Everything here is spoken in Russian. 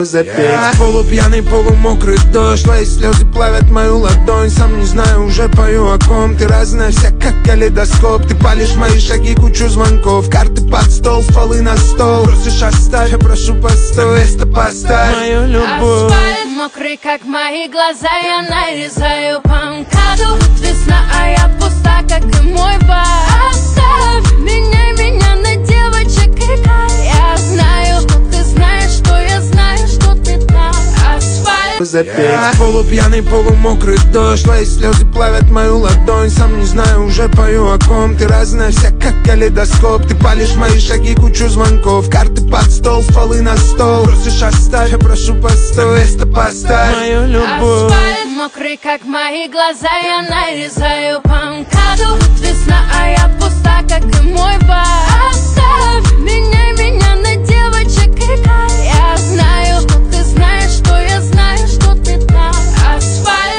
запеть. Полупьяный, полумокрый дождь, твои слезы плавят мою ладонь. Сам не знаю, уже пою о ком. Ты разная вся, как калейдоскоп. Ты палишь мои шаги, кучу звонков. Карты под стол, стволы на стол. Просишь оставь, я прошу постой. Место поставь мою любовь. Асфальт мокрый, как мои глаза. Я нарезаю по МКАДу. Весна, а я пуста, как и мой бар. Оставь меня на девочек и кайф. Я знаю, что ты знаешь, что я знаю, что ты там. Асфальт запеть. Полупьяный, полумокрый дождь, твои слезы плавят мою ладонь. Сам не знаю, уже пою о ком. Ты разная вся, как калейдоскоп. Ты палишь мои шаги, кучу звонков. Карты под стол, стволы на стол. Просишь оставь, я прошу постой. Место поставь мою любовь. Асфальт мокрый, как мои глаза. Я нарезаю по МКАДу. Весна, а я пуста, как и мой бар. Оставь меня на девочек и кайф. Я знаю.